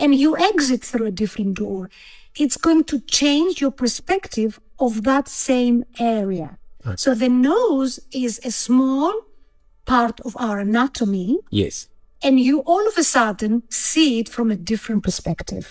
and you exit through a different door, it's going to change your perspective of that same area. Okay. So the nose is a small part of our anatomy. Yes. And you all of a sudden see it from a different perspective.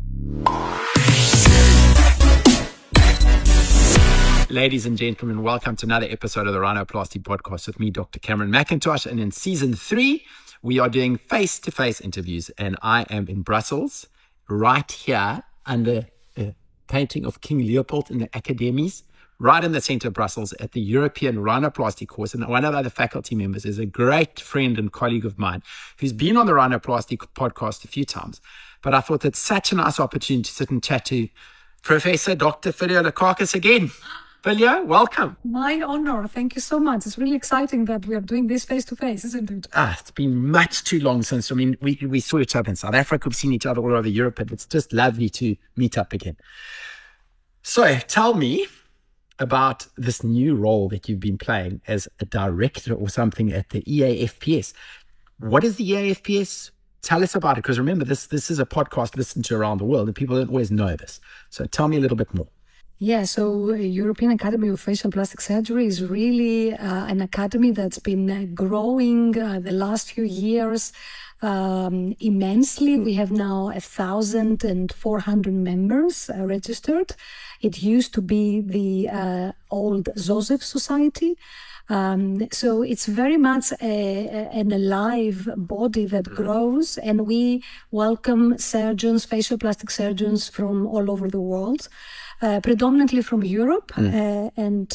Ladies and gentlemen, welcome to another episode of the Rhinoplasty Podcast with me, Dr. Cameron McIntosh. And in season 3, we are doing face-to-face interviews. And I am in Brussels, right here under a painting of King Leopold in the academies, right in the center of Brussels at the European Rhinoplasty course. And one of the other faculty members is a great friend and colleague of mine who's been on the Rhinoplasty podcast a few times. But I thought it's such a nice opportunity to sit and chat to Professor Dr. Philia Lukakis again. Philia, welcome. My honor. Thank you so much. It's really exciting that we are doing this face-to-face, isn't it? It's been much too long since, we saw each other in South Africa. We've seen each other all over Europe, and it's just lovely to meet up again. So tell me about this new role that you've been playing as a director or something at the EAFPS. What is the EAFPS? Tell us about it, because remember, this is a podcast listened to around the world, and people don't always know this. So tell me a little bit more. Yeah, so European Academy of Facial Plastic Surgery is really an academy that's been growing the last few years immensely. We have now 1,400 members registered. It used to be the old Joseph Society. So it's very much an alive body that grows, and we welcome surgeons, facial plastic surgeons from all over the world. Predominantly from Europe and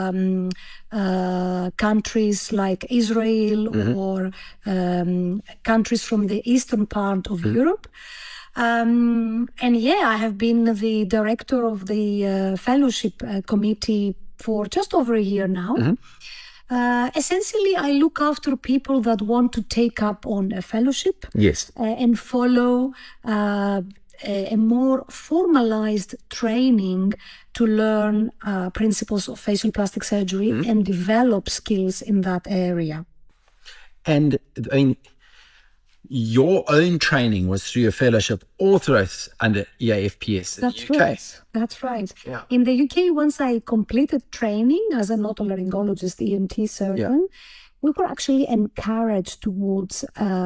countries like Israel or countries from the eastern part of Europe. And I have been the director of the fellowship committee for just over a year now. Essentially, I look after people that want to take up on a fellowship. Yes. And follow a more formalized training to learn principles of facial plastic surgery and develop skills in that area. And your own training was through a fellowship authorized under EAFPS in That's the UK. Right. That's right. Yeah. In the UK, once I completed training as an otolaryngologist ENT surgeon, we were actually encouraged towards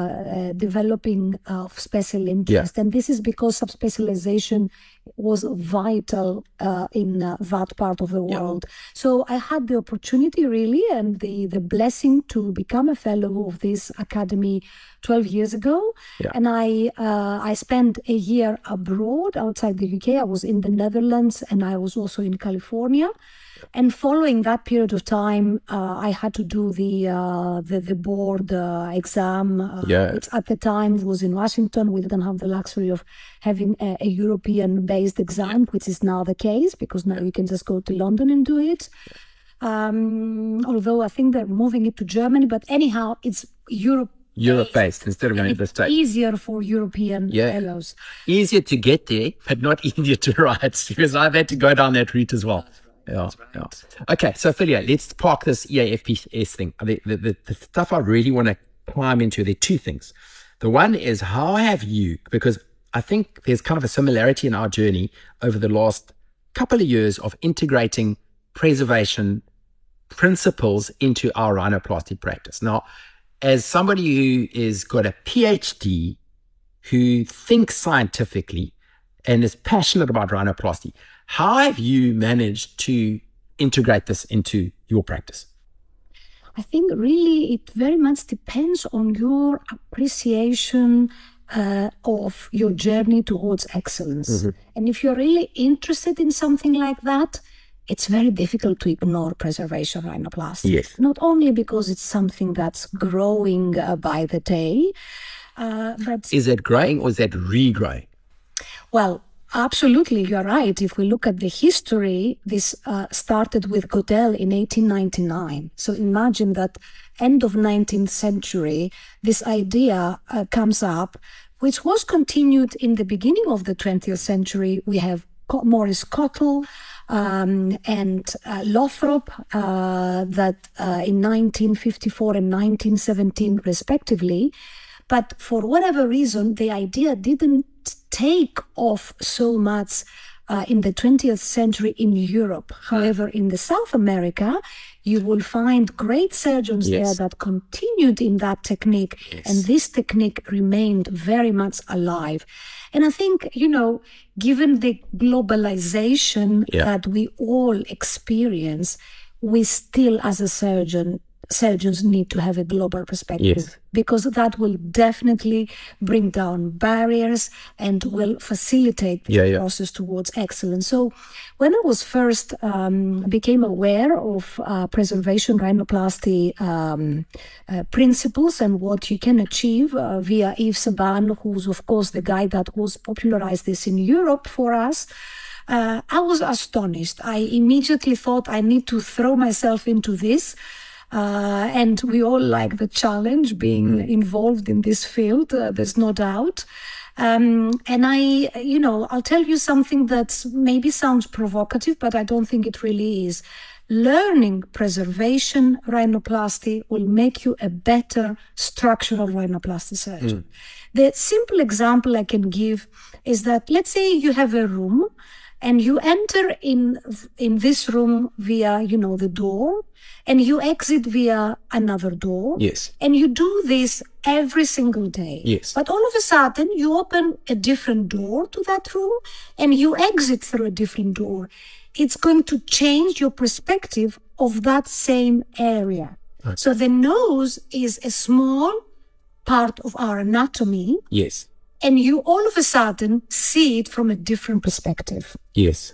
developing of special interest. And this is because subspecialization was vital in that part of the world. So I had the opportunity really and the blessing to become a fellow of this academy 12 years ago. And I spent a year abroad outside the UK. I was in the Netherlands and I was also in California. And following that period of time, I had to do the board exam, which at the time was in Washington. We didn't have the luxury of having a European-based exam, which is now the case, because now you can just go to London and do it. Although I think they're moving it to Germany, but anyhow, it's Europe-based instead of going to the States. Easier for European fellows. Easier to get there, but not easier to write, because I've had to go down that route as well. Yeah. Okay, so Philia, let's park this EAFPS thing. The stuff I really want to climb into, there are two things. The one is, how have you, because I think there's kind of a similarity in our journey over the last couple of years of integrating preservation principles into our rhinoplasty practice. Now, as somebody who is got a PhD, who thinks scientifically and is passionate about rhinoplasty, how have you managed to integrate this into your practice? I think really it very much depends on your appreciation of your journey towards excellence. And if you're really interested in something like that, it's very difficult to ignore preservation rhinoplasty. Yes. Not only because it's something that's growing by the day, but... Is that growing or is that regrowing? Well, absolutely, you're right. If we look at the history, this started with Godel in 1899. So imagine that end of 19th century, this idea comes up, which was continued in the beginning of the 20th century. We have Maurice Cottle and Lothrop that in 1954 and 1917 respectively. But for whatever reason, the idea didn't take off so much in the 20th century in Europe. However, in the South America, you will find great surgeons there that continued in that technique, and this technique remained very much alive. And I think, given the globalization that we all experience, we still, as a surgeons need to have a global perspective, because that will definitely bring down barriers and will facilitate the process towards excellence. So when I was first became aware of preservation rhinoplasty principles and what you can achieve via Yves Saban, who's of course the guy that was popularized this in Europe for us, I was astonished. I immediately thought I need to throw myself into this. And we all like the challenge, being involved in this field, there's no doubt. And I'll tell you something that maybe sounds provocative, but I don't think it really is. Learning preservation rhinoplasty will make you a better structural rhinoplasty surgeon. The simple example I can give is that, let's say you have a room and you enter in this room via, the door, and you exit via another door. Yes. And you do this every single day. Yes. But all of a sudden, you open a different door to that room and you exit through a different door. It's going to change your perspective of that same area. Okay. So the nose is a small part of our anatomy. Yes. And you all of a sudden see it from a different perspective. Yes.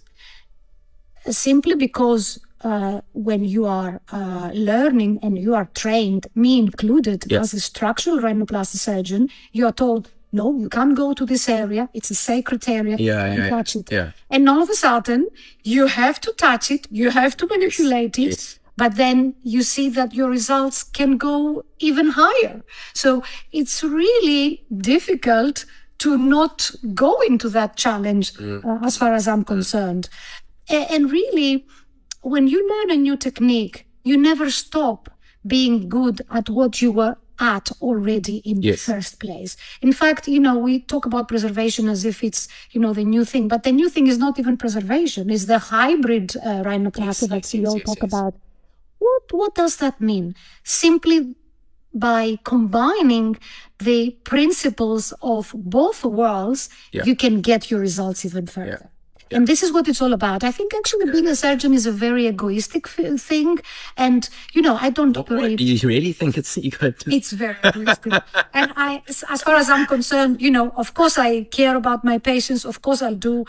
Simply because when you are learning and you are trained, me included, as a structural rhinoplasty surgeon, you are told, no, you can't go to this area. It's a sacred area. You touch it. Yeah. And all of a sudden, you have to touch it. You have to manipulate it. Yes. But then you see that your results can go even higher. So it's really difficult to not go into that challenge as far as I'm concerned. And really, when you learn a new technique, you never stop being good at what you were at already in the first place. In fact, we talk about preservation as if it's, the new thing, but the new thing is not even preservation. It's the hybrid rhinoplasty that we all talk about. What does that mean? Simply by combining the principles of both worlds, you can get your results even further. And this is what it's all about. I think actually being a surgeon is a very egoistic thing. And, I don't operate. Do you really think it's egoistic? It's very egoistic. And as far as I'm concerned, of course I care about my patients. Of course I'll do,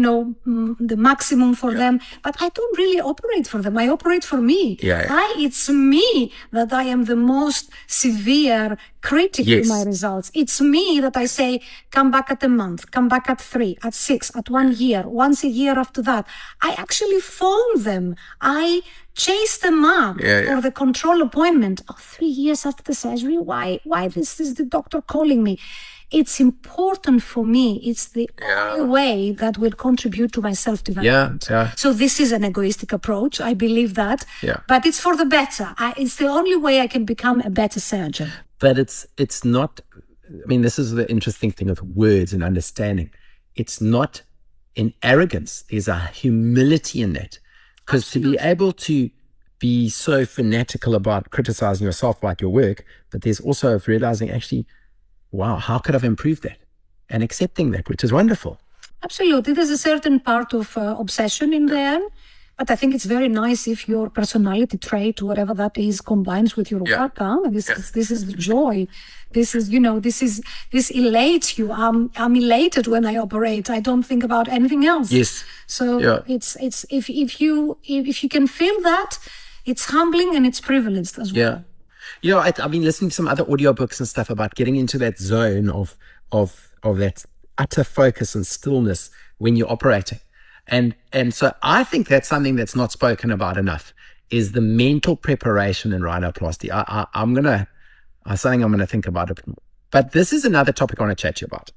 the maximum for them. But I don't really operate for them. I operate for me. It's me that I am the most severe critic to my results. It's me that I say, come back at a month, come back at 3, at 6, at 1 year, once a year after that. I actually phone them. I chase them up for the control appointment. 3 years after the surgery, why this is the doctor calling me? It's important for me. It's the only way that will contribute to my self-development. So this is an egoistic approach. I believe that. But it's for the better. It's the only way I can become a better surgeon. But it's not, this is the interesting thing of words and understanding. It's not in arrogance. There's a humility in that. Because to be able to be so fanatical about criticizing yourself about your work, but there's also realizing actually, wow, how could I have improved that? And accepting that, which is wonderful. Absolutely. There's a certain part of obsession in there. But I think it's very nice if your personality trait, whatever that is, combines with your work. This is the joy. This is, this elates you. I'm elated when I operate. I don't think about anything else. Yes. So it's if you can feel that, it's humbling and it's privileged as well. I've been listening to some other audiobooks and stuff about getting into that zone of that utter focus and stillness when you're operating. And so I think that's something that's not spoken about enough, is the mental preparation in rhinoplasty. It's something I'm going to think about it. But this is another topic I want to chat to you about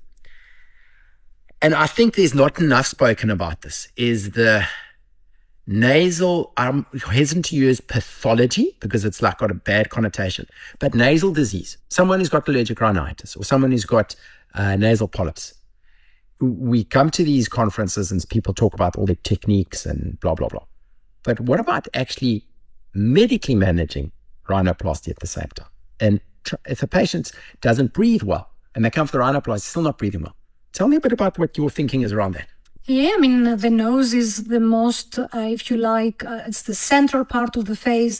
and I think there's not enough spoken about this, is the nasal, I'm hesitant to use pathology because it's got a bad connotation, but nasal disease, someone who's got allergic rhinitis or someone who's got nasal polyps. we come to these conferences and people talk about all the techniques and blah, blah, blah. But what about actually medically managing rhinoplasty at the same time? And if a patient doesn't breathe well and they come for the rhinoplasty, still not breathing well. Tell me a bit about what your thinking is around that. Yeah, I mean, the nose is the most, if you like, it's the central part of the face,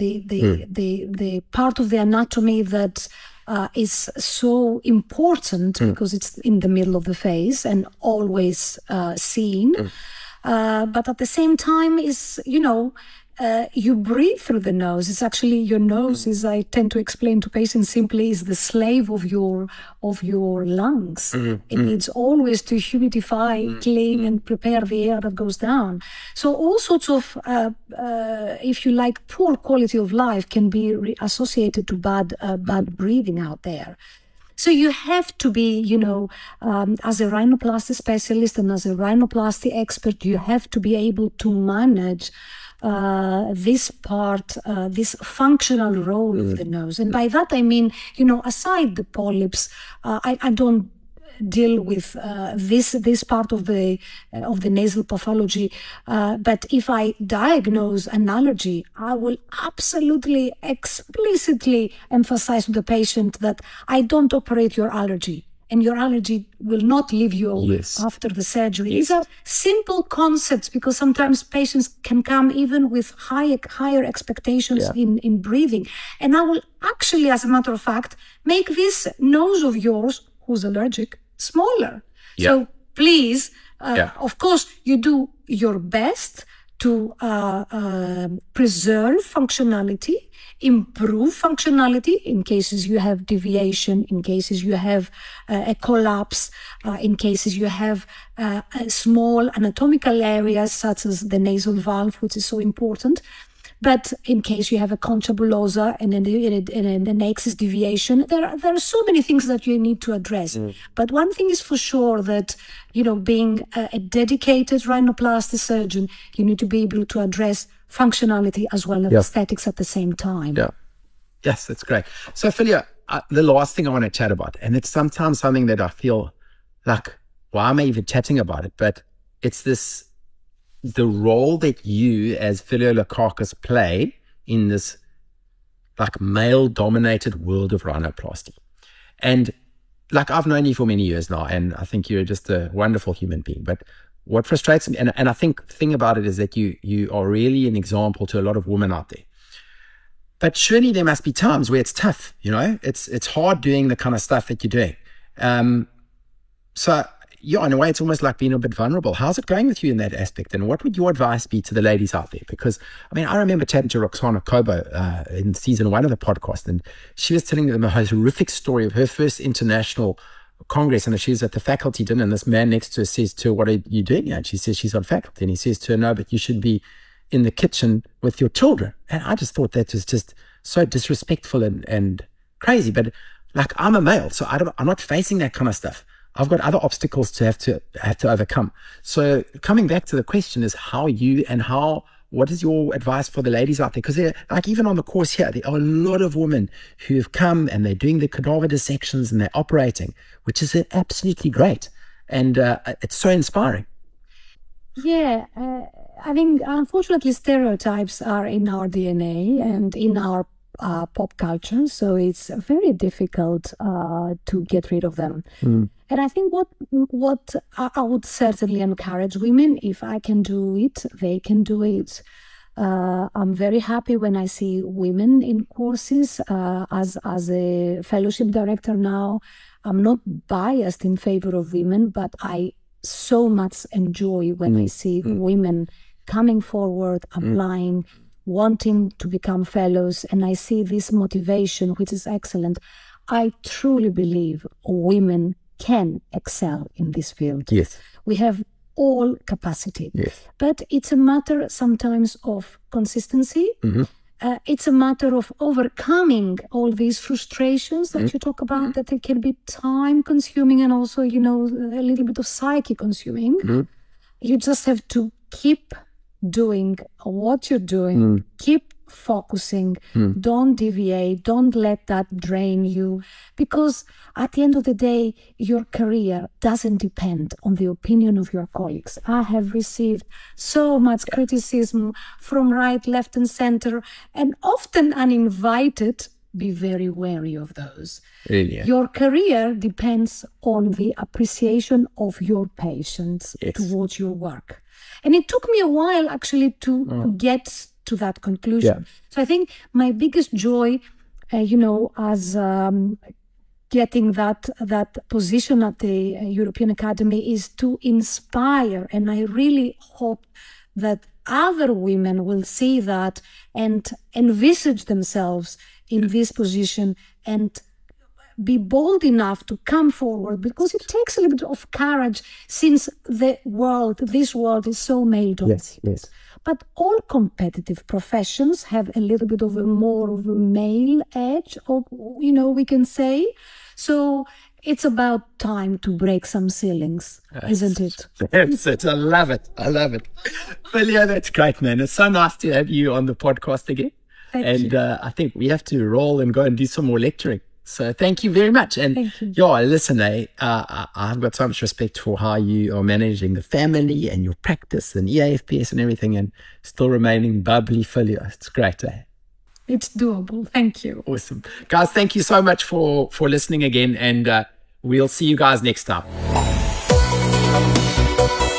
the part of the anatomy that is so important because it's in the middle of the face and always seen. But at the same time is, you breathe through the nose. It's actually your nose is, I tend to explain to patients simply, is the slave of your lungs. It needs always to humidify, clean, and prepare the air that goes down. So all sorts of, if you like, poor quality of life can be associated to bad breathing out there. So you have to be, as a rhinoplasty specialist and as a rhinoplasty expert, you have to be able to manage this part, this functional role of the nose. And by that I mean, aside the polyps, I don't deal with this part of the nasal pathology. But if I diagnose an allergy, I will absolutely explicitly emphasize to the patient that I don't operate your allergy. And your allergy will not leave you after the surgery. These are simple concepts because sometimes patients can come even with higher expectations in breathing. And I will actually, as a matter of fact, make this nose of yours, who's allergic, smaller. So please, of course, you do your best to preserve functionality, improve functionality in cases you have deviation, in cases you have a collapse, in cases you have small anatomical areas such as the nasal valve, which is so important. But in case you have a concha bullosa and an axis deviation, there are so many things that you need to address. But one thing is for sure that, being a dedicated rhinoplasty surgeon, you need to be able to address functionality as well as aesthetics at the same time. Yeah. Yes, that's great. So, Philia, the last thing I want to chat about, and it's sometimes something that I feel like, why am I even chatting about it? But it's the role that you as Philia Lekakis play in this like male-dominated world of rhinoplasty. And like I've known you for many years now, and I think you're just a wonderful human being. But what frustrates me, and I think the thing about it is that you are really an example to a lot of women out there. But surely there must be times where it's tough, it's hard doing the kind of stuff that you're doing. So in a way, it's almost like being a bit vulnerable. How's it going with you in that aspect? And what would your advice be to the ladies out there? Because, I remember chatting to Roxana Kobo in season 1 of the podcast, and she was telling me the most horrific story of her first international congress. And she was at the faculty dinner, and this man next to her says to her, "What are you doing here?" And she says she's on faculty. And he says to her, "No, but you should be in the kitchen with your children." And I just thought that was just so disrespectful and crazy. But like, I'm a male, so I'm not facing that kind of stuff. I've got other obstacles to have to overcome. So coming back to the question is what is your advice for the ladies out there? Because like even on the course here, there are a lot of women who have come and they're doing the cadaver dissections and they're operating, which is absolutely great. And it's so inspiring. Yeah, I think unfortunately stereotypes are in our DNA and in our pop culture, so it's very difficult to get rid of them. And I think what I would certainly encourage women, if I can do it, they can do it. I'm very happy when I see women in courses. As a fellowship director now, I'm not biased in favor of women, but I so much enjoy when I see women coming forward, applying, wanting to become fellows, and I see this motivation, which is excellent. I truly believe women can excel in this field. Yes. We have all capacity. Yes. But it's a matter sometimes of consistency. It's a matter of overcoming all these frustrations that you talk about, that it can be time consuming and also, a little bit of psyche consuming. You just have to keep doing what you're doing, keep focusing, don't deviate, don't let that drain you, because at the end of the day, your career doesn't depend on the opinion of your colleagues. I have received so much criticism from right, left, and center, and often uninvited. Be very wary of those. Really? Your career depends on the appreciation of your patients towards your work. And it took me a while actually to get to that conclusion. Yeah. So I think my biggest joy, as getting that position at the European Academy is to inspire. And I really hope that other women will see that and envisage themselves in this position and be bold enough to come forward, because it takes a little bit of courage, since this world is so male-dominated. Yes. But all competitive professions have a little bit of a more of a male edge, or, we can say. So it's about time to break some ceilings, isn't it? That's it. I love it. Philia, that's great, man. It's so nice to have you on the podcast again. Thank you. I think we have to roll and go and do some more lecturing. So thank you very much. And thank you. Listen, I've got so much respect for how you are managing the family and your practice and EAFPS and everything, and still remaining bubbly, Philia. It's great. It's doable. Thank you. Awesome. Guys, thank you so much for listening again, and we'll see you guys next time.